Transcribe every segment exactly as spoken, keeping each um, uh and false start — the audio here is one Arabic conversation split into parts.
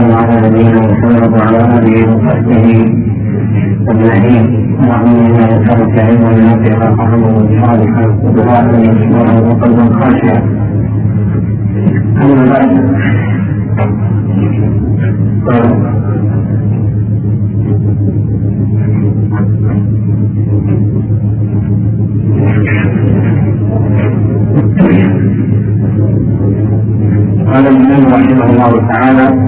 الله على نبينا محمد وعلى اله وصحبه اجمعين. اللهم انا نسالك علما نافعا وعملا صالحا ودعاء مشكورا وقلبا خاشعا. اما بعد، قال الإمام رحمه الله تعالى: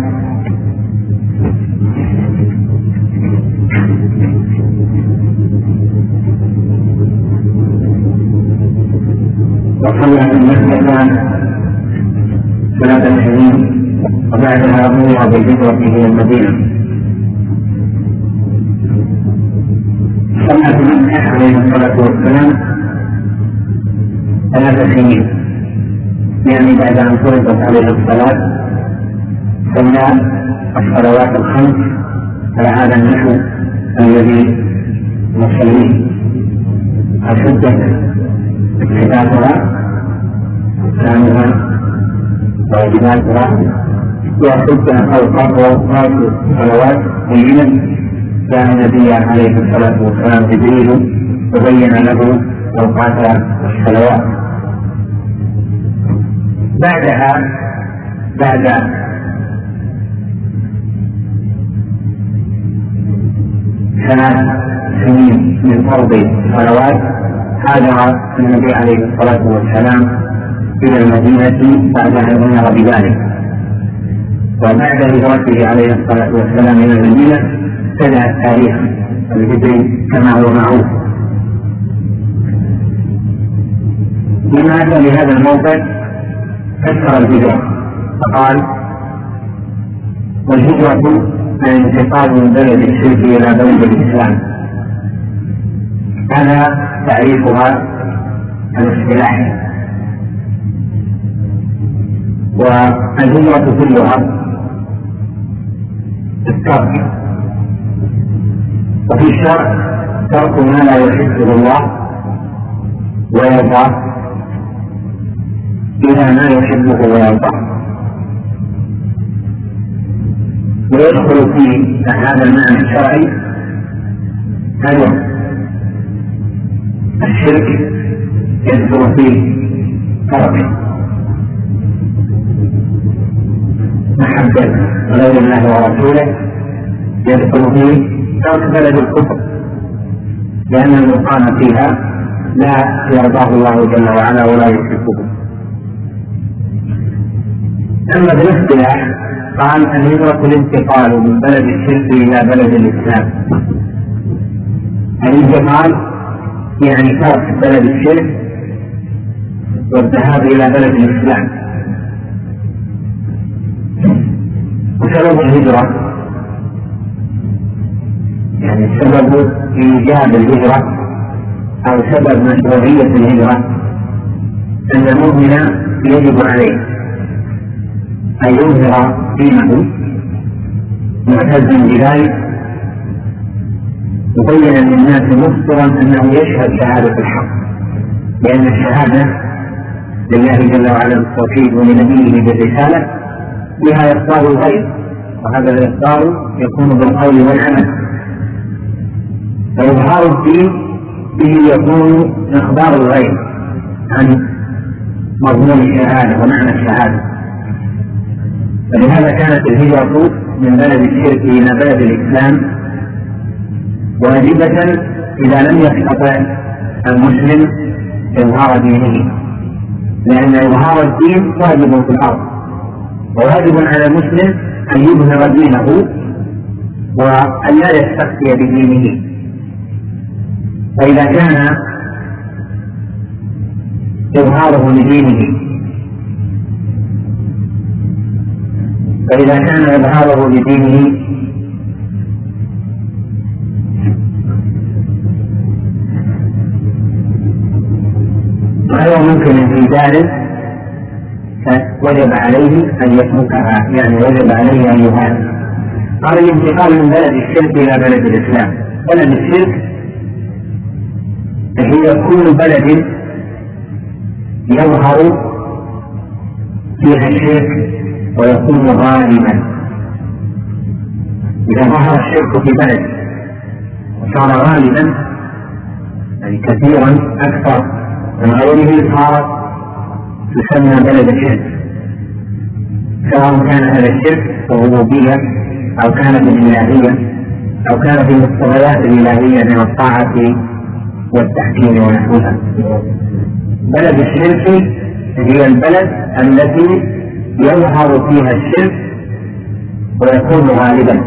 وصلى في مكة ثلاث سنين وبعدها أمر بالهجرة إلى المدينة. صلى في مكة عليه الصلاة والسلام ثلاث سنين، يعني بعد أن فرضت عليه الصلاة صلى الصلوات الخمس على هذا النحو الذي نصليه، أشدت صفاتها أحكامها وواجباتها، وأشدت أوقات وأوقات الصلوات بينت كان النبي عليه الصلاة والسلام جبريل وبين له أوقات الصلوات. بعدها بعد ثلاث سنين من فرض الصلوات هاجر النبي عليه الصلاة والسلام إلى المدينة بعد أن أمر بذلك. وبعد هجرته عليه الصلاة والسلام إلى المدينة ابتدأ التاريخ الهجري كما هو معروف. لما أتى بهذا الموقف فسر الهجرة فقال: والهجرة الانتقال من بلد الشرك إلى بلد الإسلام. هذا تعريفها الاصطلاحي. والهجرة كلها الترك، وفي الشرع ترك ما لا يحبه الله ويرضى إلى ما يحبه ويرضى. ويدخل في هذا المعنى الشرعي هذا الشرك، يدخل فيه ترك محبة غير الله ورسوله، يدخل فيه ترك بلد الكفر لأن المقام فيها لا يرضاه الله جل وعلا ولا يحبه. أما بالاصطلاح قال: الهجرة الانتقال من بلد الشرك إلى بلد الإسلام. الانتقال يعني ترك بلد الشرك والذهاب إلى بلد الإسلام. وسبب الهجرة يعني سبب إيجاب الهجرة أو سبب مشروعية الهجرة أن المؤمن يجب عليه أن يظهر دينه معتزا بذلك، مبينا للناس مخبرا أنه يشهد شهادة الحق، لأن الشهادة لله جل وعلا بالتوحيد ولنبيه بالرسالة بها إخبار الغيب، وهذا الإخبار يكون بالقول والعمل. فإظهار الدين به يكون إخبار الغيب عن مضمون الشهادة ومعنى الشهادة. فلهذا كانت الهجرة من بلد الشرك إلى بلد الإسلام واجبة إذا لم يستطع المسلم إظهار دينه، لأن إظهار الدين واجب في الأرض، وواجب على المسلم أن يظهر دينه وأن لا يستخفي بدينه. فإذا كان إظهاره لدينه فإذا كان إظهاره لدينه غير ممكن في ذلك وجب عليه أن يتركها، يعني وجب عليه أن يهاجر. قال: الانتقال من بلد الشرك إلى بلد الإسلام. بلد الشرك هي كل بلد يظهر فيها الشرك ويكون غالبا، إذا ظهر الشرك في بلد وصار غالبا يعني كثيرا أكثر من غيره صار تسمى بلد الشرك، سواء كان هذا الشرك ربوبية أو كان بالإلهية أو كان في مقتضيات الإلهية من الطاعة والتحكيم ونحوها. بلد الشرك هي البلد التي يظهر فيها الشرك ويكون غالبا.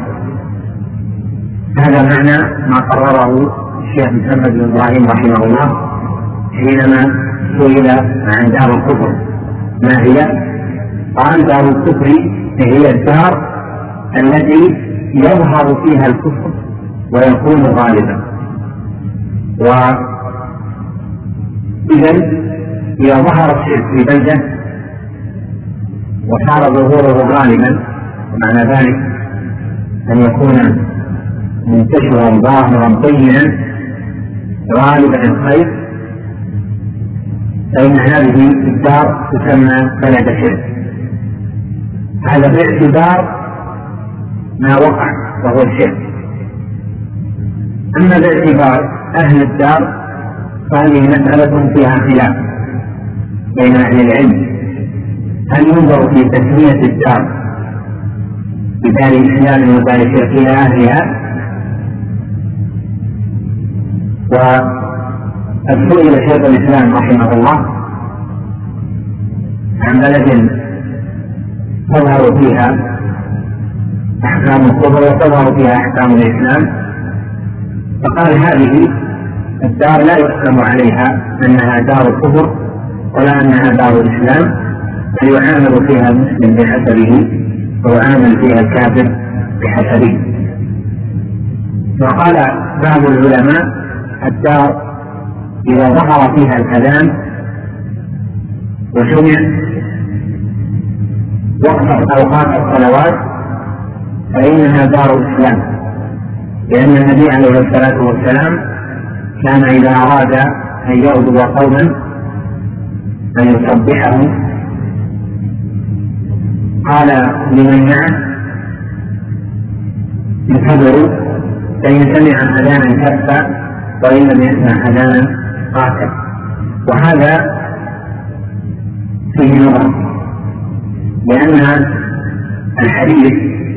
هذا معنى ما قرره الشيخ محمد بن إبراهيم رحمه الله حينما سئل عن دار الكفر ما هي؟ قال دار الكفر هي الدار التي يظهر فيها الكفر ويكون غالبا. وإذا إذا ظهر الشرك في بلدة وصار ظهوره غالبا، ومعنى ذلك أن يكون منتشرا ظاهرا بينا غالبا الخير، فإن هذه الدار تسمى بلد الشرك. هذا باعتبار ما وقع وهو الشرك. أما باعتبار أهل الدار فهذه مسألة فيها خلاف بين أهل العلم، هل ينظر في تسمية الدار بدار الإسلام ودار الشرك إلى أهلها؟ وسئل شيخ الإسلام رحمه الله عن بلد تظهر فيها أحكام الكفر وتظهر فيها أحكام الإسلام، فقال هذه الدار لا يحكم عليها أنها دار الكفر ولا أنها دار الإسلام، بل يعامل فيها المسلم بحسبه ويعامل فيها الكافر بحسبه. وقال بعض العلماء الدار إذا ظهر فيها الأذان وسمع وقت أوقات الصلوات فإنها دار الإسلام، لأن النبي عليه الصلاة والسلام كان إذا أراد أن يغضب قوما أن يصبحهم قال لمن معه انتظروا فإن سمع أذانا كفى وإن لم يسمع أذانا قاتل. وهذا فيه نظر، لأن الحديث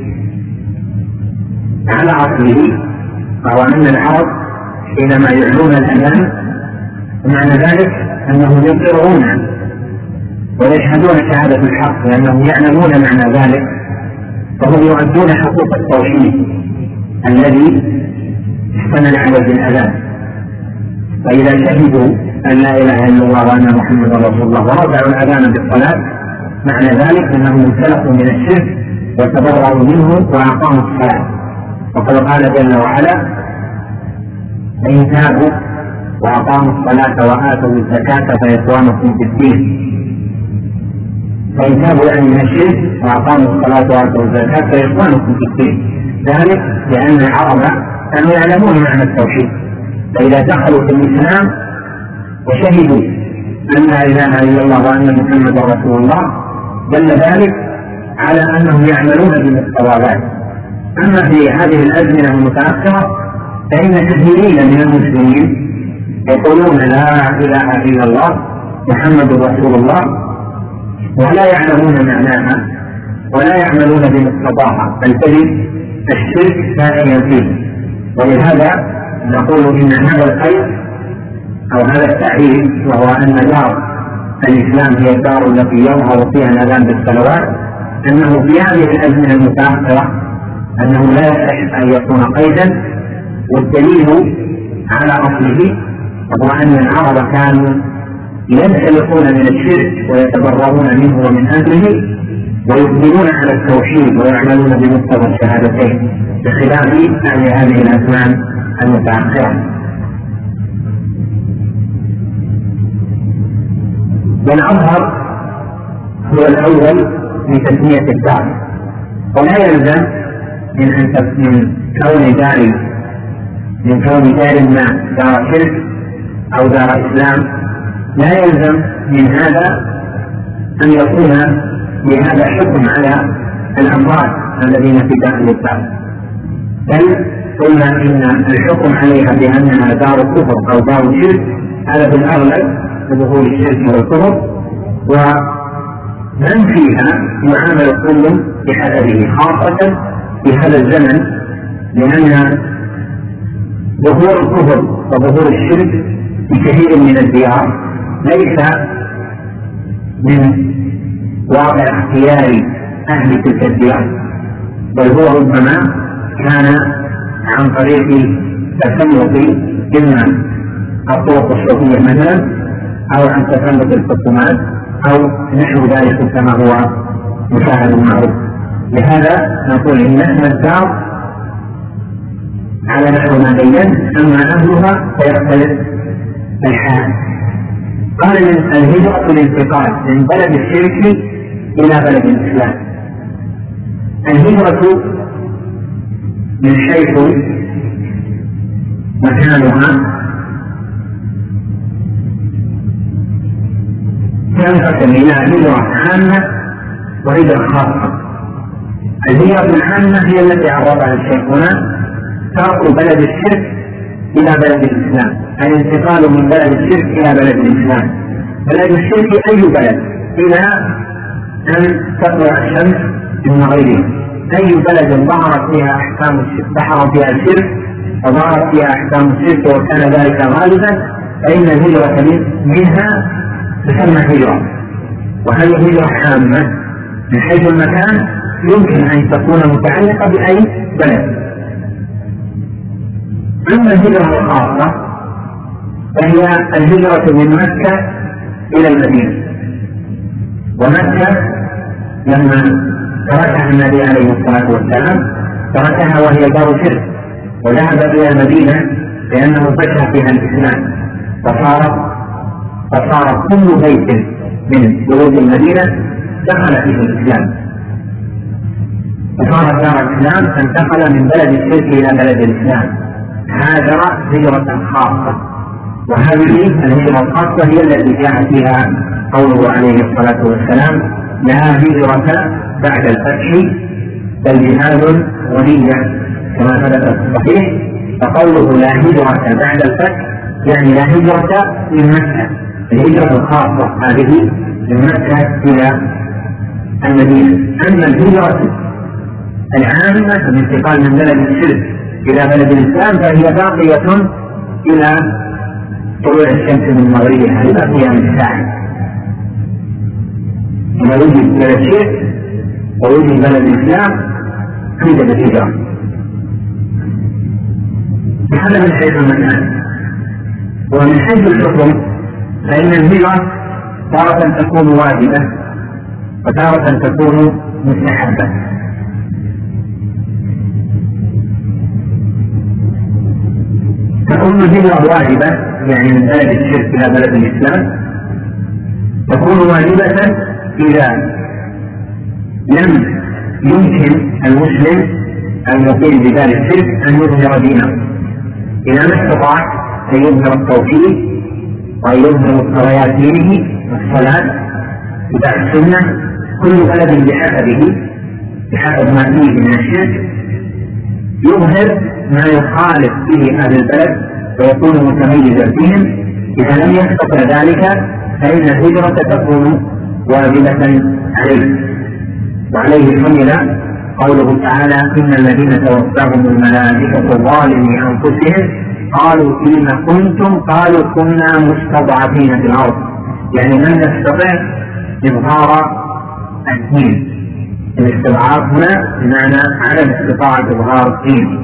على أصله وهو أن العرب حينما يعلون الأذان ومعنى ذلك أنهم يقرون ويشهدون شهادة الحق لأنهم يعلمون معنى ذلك، فهم يؤدون حقوق التوحيد الذي اشتمل عليه الأذان. فإذا شهدوا أن لا إله إلا الله وأن محمدا رسول الله ورفعوا الأذان بالصلاة معنى ذلك أنهم انسلخوا من الشرك وتبرأوا منه وأقاموا الصلاة. وقد قال جل وعلا فإن تابوا وأقاموا الصلاة وآتوا الزكاة فإخوانكم في الدين. فإن تابوا يعني من الشرك وأقاموا الصلاة وآتوا الزكاة فإخوانكم في الدين، ذلك لأن العرب كانوا يعلمون معنى التوحيد، فإذا دخلوا في الإسلام وشهدوا أن لا إله إلا الله وأن محمدا رسول الله دل ذلك على أنهم يعملون بمقتضى ذلك. أما في هذه الأزمنة المتأخرة فإن كثيرين من المسلمين يقولون لا إله إلا الله محمد رسول الله ولا يعلمون معناها ولا يعملون بمقتضاها، بل تجد الشرك سائغا فيه. ولهذا نقول إن هذا القيد أو هذا التعريف وهو أن دار الإسلام هي الدار التي يظهر فيها الأذان بالصلوات، أنه في هذه الأزمنة المتأخرة أنه لا يصح أن يكون قيدا، والدليل على أصله وهو أن العرب كانوا ينسلخون من الشرك ويتبرؤون منه ومن أهله ويقبلون على التوحيد ويعملون بمقتضى الشهادتين بخلاف أهل هذه الأزمان المتأخرة. والأظهر هو الأول في تسمية الدار، ولا يلزم من أن من كون دار من كون دار ما دار شرك أو دار إسلام، لا يلزم من هذا أن يكون بهذا حكم على الأمراض الذين في داخل الدار، بل قلنا إن الحكم عليها بأنها دار كفر أو دار شرك هذا في الأغلب بظهور الشرك والكفر، ومن فيها يعامل كل بحسبه، خاصة في هذا الزمن، لأن ظهور الكفر وظهور الشرك في كثير من الديار ليس من واقع اختيار أهل تلك الديار، بل هو ربما كان عن طريق تسلط إما الطرق الصوفية مثلا أو عن تسلط الحكومات أو نحو ذلك كما هو مشاهد معروف. لهذا نقول إن اسم الدار على نحو ما بينت، أما أهلها فيختلف الحال. قال الهجرة الانتقال من بلد الشرك إلى بلد الإسلام. الهجرة من حيث مكانها تنقسم إلى هجرة عامة وهجرة خاصة. الهجرة العامة هي التي عرضها الشيخ هنا، ترك بلد الشرك إلى بلد الإسلام، الانتقال من بلد الشرك إلى بلد الإسلام. بلد الشرك أي بلد إلى أن تطلع الشمس من مغربها، أي بلد ظهرت فيها أحكام الشرك ظهر فيها الشرك وظهرت فيها أحكام الشرك وكان ذلك غالبا، فإن الهجرة منها تسمى هجرة. وهذه هجرة عامة من حيث المكان، يمكن أن تكون متعلقة بأي بلد. أما الهجرة الخاصة فهي الهجرة من مكة إلى المدينة. ومكة لما تركها النبي عليه الصلاة والسلام تركها وهي دار شرك، وذهب إلى المدينة لأنه فتح فيها الإسلام، فصار فصار كل بيت من بيوت المدينة دخل فيه الإسلام، فصارت دار الإسلام فانتقل من بلد الشرك إلى بلد الإسلام. هاجر هجرة خاصة، وهذه الهجرة الخاصة هي التي جاء فيها قوله عليه الصلاة والسلام: لا هجرة بعد الفتح بل جهاد ونية، كما ثبت في الصحيح. فقوله لا هجرة بعد الفتح يعني لا هجرة من مكة، الهجرة الخاصة هذه من مكة إلى المدينة. أما الهجرة العامة الانتقال من بلد الشرك إلى بلد الإسلام فهي باقية إلى طلوع الشمس من مغربها إلى قيام الساعة. إذا وجد بلد الشرك ووجد بلد الإسلام توجد الهجرة. هذا من حيث المكان. ومن حيث الحكم فإن الهجرة تارة تكون واجبة وتارة تكون مستحبة. تكون الهجرة واجبة يعني من بلد الشرك إلى بلد الإسلام، تكون واجبة إذا لم يمكن المسلم المقيم بدار الشرك أن يظهر دينه، إذا ما استطاع أن يظهر التوحيد وأن يظهر مقتضيات دينه والصلاة وتبع السنة، كل بلد بحسبه بحسب ما فيه من الشرك يظهر ما يخالف به أهل البلد ويكون متميزا فيهم. إذا لم يستطع ذلك فإن الهجرة تكون واجبة عليه. وعليه حمل قوله تعالى: إن الذين توفاهم الملائكة ظالمي أنفسهم قالوا فيما كنتم قالوا كنا مستضعفين في الأرض، يعني لم نستطع إظهار الدين. الاستضعاف هنا بمعنى عدم استطاعة إظهار الدين.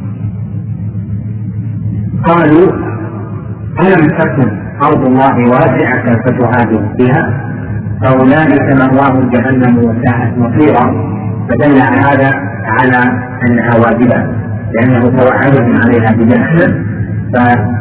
قالوا: ألم تكن أرض الله واسعة فتهاجروا فيها فأولئك مأواهم جهنم وساءت مصيرا. فدل هذا على أنها واجبة لأنه توعدهم عليها بجهنم. فمعنى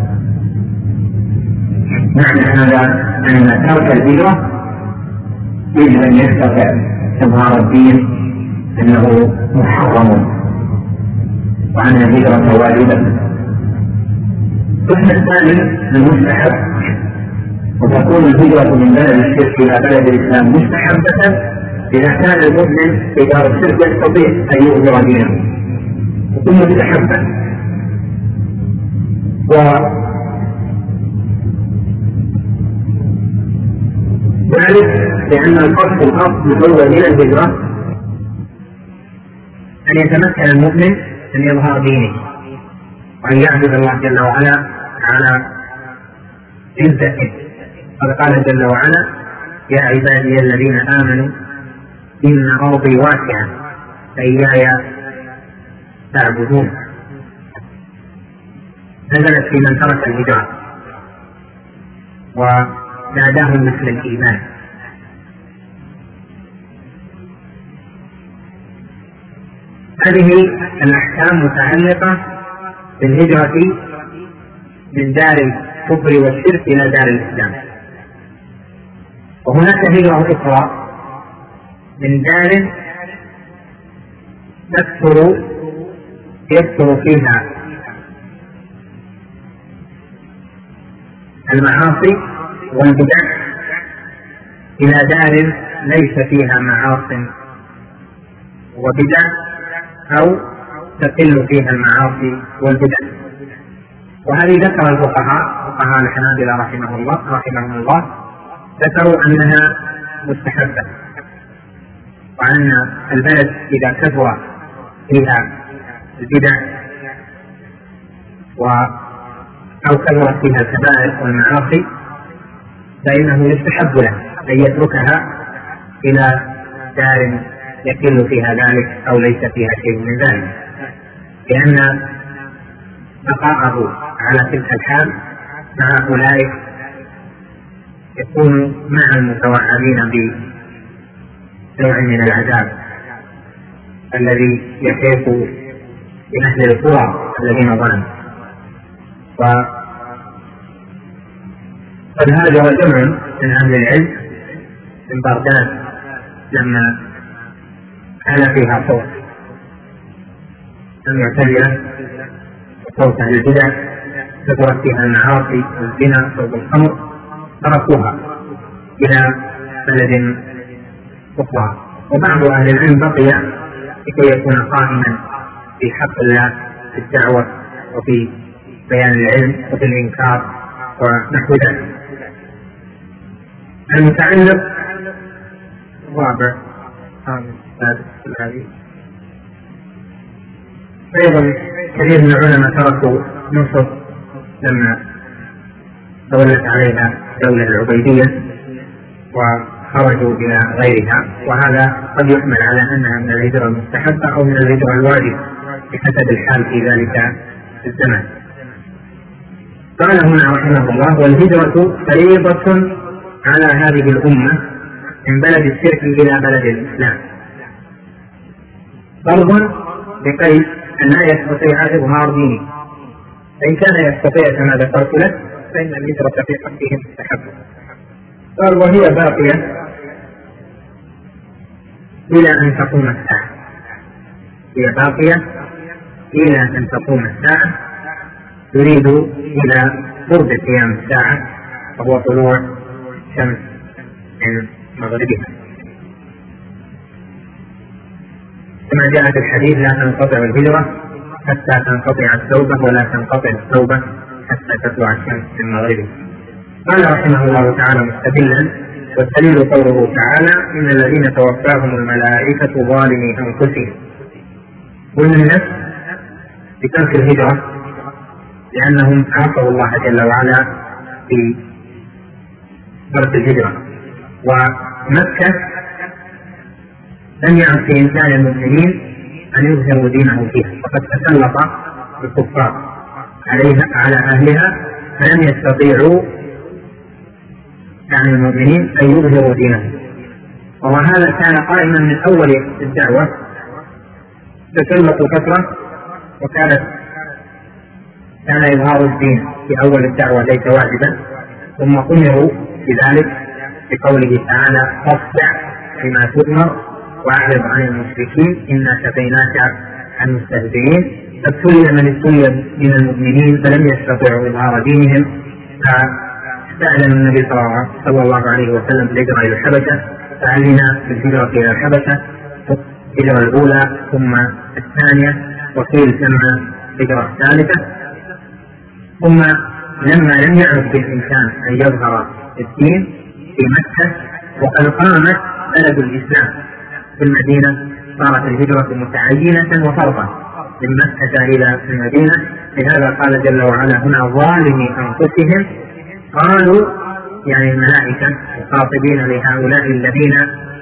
هذا أن ترك الهجرة يجب أن يستطيع إظهار الدين أنه محرم وأن الهجرة واجبة. القسم الثاني المستحب، وتكون الهجرة من بلد الشرك إلى بلد الإسلام مستحبة إذا كان المؤمن في دار الشرك يستطيع أن يظهر دينه، تكون مستحبة. وذلك لأن الفرق الأصل الأول من الهجرة أن يتمكن المؤمن من إظهار دينه وأن يعبد الله جل وعلا على عزته. قد قال جل وعلا: يا عبادي الذين آمنوا إن أرضي واسعة فإياي تعبدون. نزلت في من ترك الهجرة وناداهم مثل الإيمان. هذه الأحكام متعلقة بالهجرة من دار الكفر والشرك إلى دار الإسلام. وهناك هجرة أخرى من دار تكثر يكثر فيها المعاصي والبدع إلى دار ليس فيها معاصي وبدع أو تقل فيها المعاصي والبدع. وهذه ذكر الفقهاء فقهاء الحنابلة رحمه الله رحمهم الله ذكروا أنها مستحبة، وأن البلد إذا كثر فيها البدع و أو كثرت فيها الكبائر والمعاصي فإنه يستحب له أن يتركها إلى دار يقل فيها ذلك أو ليس فيها شيء من ذلك، لأن بقاءه على تلك الحال مع أولئك يكون مع المتوعدين بنوع من العذاب الذي يحيط بأهل القرى الذين ظلموا. وقد هاجر جمع من أهل العلم من بغداد لما كان فيها صوت المعتزلة وصوت أهل البدع كثرت فيها المعاصي والزنا صوت الخمر، تركوها إلى بلد أخرى. وبعض أهل العلم بقي لكي يكون قائما في حق الله في الدعوة وفي بيان العلم وفي الإنكار ونحو ذلك. المتعلق الرابع أيضا كثير من العلماء تركوا مصر لما تولت عليها الدولة العبيدية وخرجوا إلى غيرها، وهذا قد يحمل على أنها من الهجرة المستحبة أو من الهجرة الواجبة بحسب الحال في ذلك الزمن. قال هنا رحمه الله: والهجرة فريضة على هذه الأمة من بلد الشرك إلى بلد الإسلام، فرض بقيد أن لا يستطيع إظهار دينه، فإن كان يستطيع كما ذكرت لك فإن الهجرة في حقه مستحبة. قال: وهي باقية إلى أن تقوم الساعة. هي باقية إلى أن تقوم الساعة، يريد إلى قرب قيام الساعة وهو طلوع الشمس من مغربها، كما جاء في الحديث: لا تنقطع الهجرة حتى تنقطع التوبة ولا تنقطع التوبة حتى تطلع الشمس من مغربها. قال رحمه الله تعالى مستدلا: والدليل قوله تعالى: إن الذين توفاهم الملائكة ظالمي أنفسهم. ومن النفس بترك الهجرة لأنهم عصوا الله جل وعلا في ترك الهجرة، ومكة لم يعصي إنسان المؤمنين أن يظهروا دينه فيها، فقد تسلط الكفار عليها على أهلها فلم يستطيعوا يعني المؤمنين أن يظهروا دينهم. وهذا كان قائما من أول الدعوة، تسلطوا فترة وكانت كان إظهار الدين في أول الدعوة ليس واجبا، ثم أمروا بذلك بقوله تعالى: فاصدع بما تؤمر وأعرض عن المشركين إنا كفيناك المستهزئين. فابتلي من ابتلي من المؤمنين فلم يستطيعوا إظهار دينهم، فاستأذن النبي صلى الله عليه وسلم بالهجرة إلى الحبشة، فأذن بالهجرة إلى الحبشة الهجرة الأولى ثم الثانية، وقيل سمى هجرة ثالثة. ثم لما لم يعد بالإمكان أن يظهر الدين في مكة وقد قامت بلد الإسلام في المدينة صارت الهجرة متعينة وفرضا من مكة إلى المدينة. لهذا قال جل وعلا هنا ظالمي أنفسهم، قالوا يعني الملائكة مخاطبين لهؤلاء الذين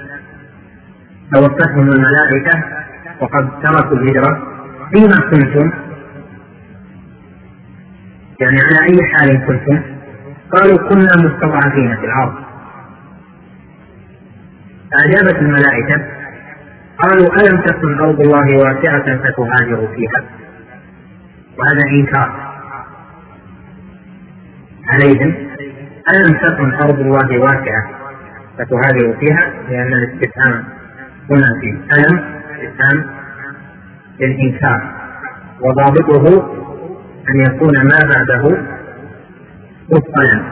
توفتهم الملائكة وقد تركوا الهجرة، فيما كنتم يعني على أي حال كنتم؟ قالوا كنا مستضعفين في الأرض. فأجابت الملائكة قالوا ألم تكن أرض الله واسعة فتهاجروا فيها؟ وهذا إنكار عليهم. ألم تكن أرض الله واسعة فتهاجروا فيها، لأن الاستفهام هنا في ألم استفهام للإنكار، وضابطه أن يكون ما بعده مفصلا،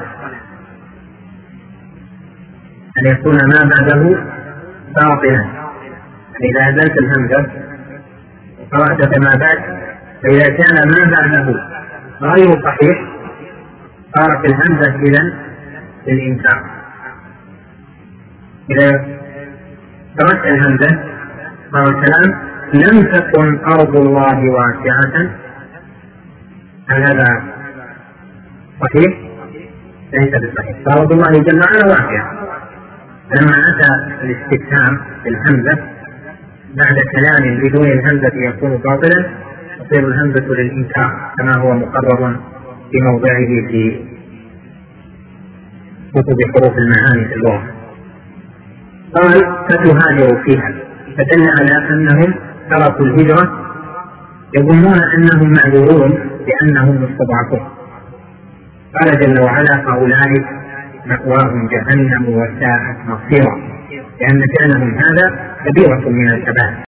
أن يكون ما بعده باطلا. إذا أزلت الهمزة وقرأت كما بعد، فإذا كان ما بعده غير صحيح صارت الهمزة إذن للإنكار. إذا تركت الهمزة صار الكلام لم تكن أرض الله واسعة. هل هذا صحيح؟ ليس بصحيح. فأرض الله جل وعلا واسعة. لما أتى الاستفهام بالهمزة بعد كلام بدون الهمزة يكون باطلا، تصير الهمزة للإنكار كما هو مقرر في موضعه في كتب حروف المعاني في اللغة. قال فتهاجروا فيها، فدل على أنهم تركوا الهجرة يظنون أنهم معذورون لأنهم مستضعفون. قال جل وعلا فأولئك مأواهم جهنم وساءت مصيرا، لأن فعلهم هذا كبيرة من الكبائر.